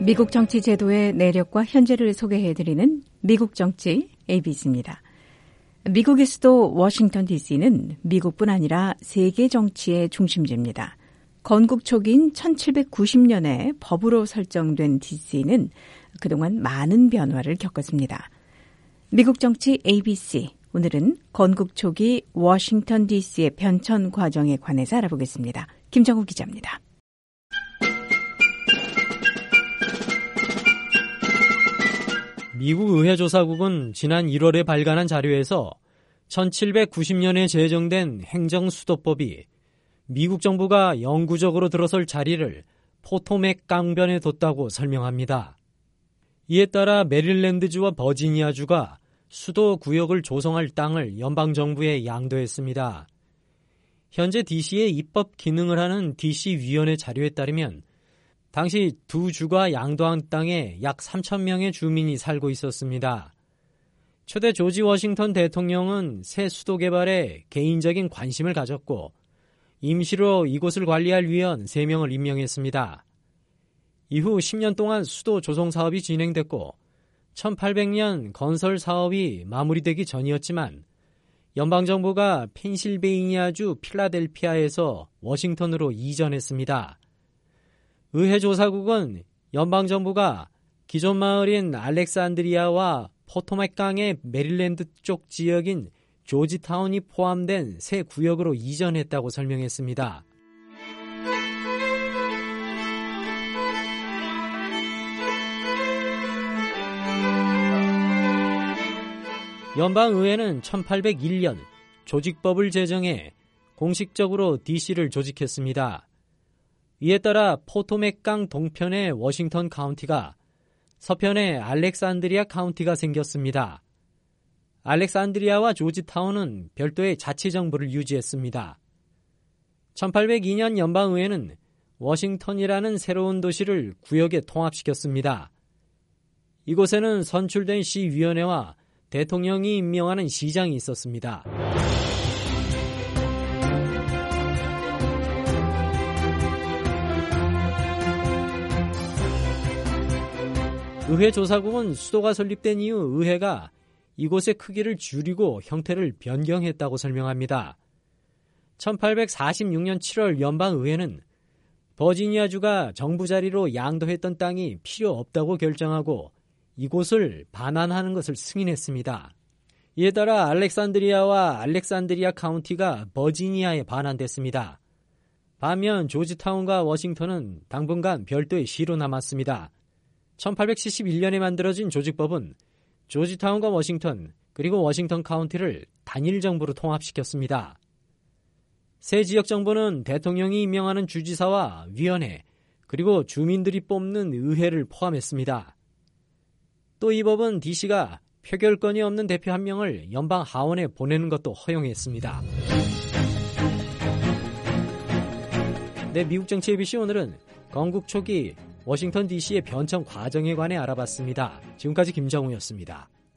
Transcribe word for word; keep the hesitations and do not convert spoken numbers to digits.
미국 정치 제도의 내력과 현재를 소개해드리는 미국 정치 에이비씨입니다. 미국의 수도 워싱턴 디씨는 미국뿐 아니라 세계 정치의 중심지입니다. 건국 초기인 천칠백구십 년에 법으로 설정된 디씨는 그동안 많은 변화를 겪었습니다. 미국 정치 에이비씨, 오늘은 건국 초기 워싱턴 디씨의 변천 과정에 관해서 알아보겠습니다. 김정우 기자입니다. 미국 의회조사국은 지난 일월에 발간한 자료에서 천칠백구십 년에 제정된 행정수도법이 미국 정부가 영구적으로 들어설 자리를 포토맥 강변에 뒀다고 설명합니다. 이에 따라 메릴랜드주와 버지니아주가 수도 구역을 조성할 땅을 연방정부에 양도했습니다. 현재 디씨의 입법 기능을 하는 디씨위원회 자료에 따르면 당시 두 주가 양도한 땅에 약 삼천 명의 주민이 살고 있었습니다. 초대 조지 워싱턴 대통령은 새 수도 개발에 개인적인 관심을 가졌고 임시로 이곳을 관리할 위원 세 명을 임명했습니다. 이후 십 년 동안 수도 조성 사업이 진행됐고 천팔백 년 건설 사업이 마무리되기 전이었지만 연방정부가 펜실베이니아주 필라델피아에서 워싱턴으로 이전했습니다. 의회조사국은 연방정부가 기존 마을인 알렉산드리아와 포토맥강의 메릴랜드 쪽 지역인 조지타운이 포함된 새 구역으로 이전했다고 설명했습니다. 연방의회는 천팔백일 년 조직법을 제정해 공식적으로 디씨를 조직했습니다. 이에 따라 포토맥강 동편의 워싱턴 카운티가 서편의 알렉산드리아 카운티가 생겼습니다. 알렉산드리아와 조지타운은 별도의 자치정부를 유지했습니다. 천팔백이 년 연방의회는 워싱턴이라는 새로운 도시를 구역에 통합시켰습니다. 이곳에는 선출된 시위원회와 대통령이 임명하는 시장이 있었습니다. 의회조사국은 수도가 설립된 이후 의회가 이곳의 크기를 줄이고 형태를 변경했다고 설명합니다. 천팔백사십육 년 칠월 연방의회는 버지니아주가 정부 자리로 양도했던 땅이 필요 없다고 결정하고 이곳을 반환하는 것을 승인했습니다. 이에 따라 알렉산드리아와 알렉산드리아 카운티가 버지니아에 반환됐습니다. 반면 조지타운과 워싱턴은 당분간 별도의 시로 남았습니다. 천팔백칠십일 년에 만들어진 조직법은 조지타운과 워싱턴 그리고 워싱턴 카운티를 단일 정부로 통합시켰습니다. 새 지역 정부는 대통령이 임명하는 주지사와 위원회 그리고 주민들이 뽑는 의회를 포함했습니다. 또 이 법은 디씨가 표결권이 없는 대표 한 명을 연방 하원에 보내는 것도 허용했습니다. 네, 미국 정치 에이비씨 오늘은 건국 초기 워싱턴 디씨의 변천 과정에 관해 알아봤습니다. 지금까지 김정우였습니다.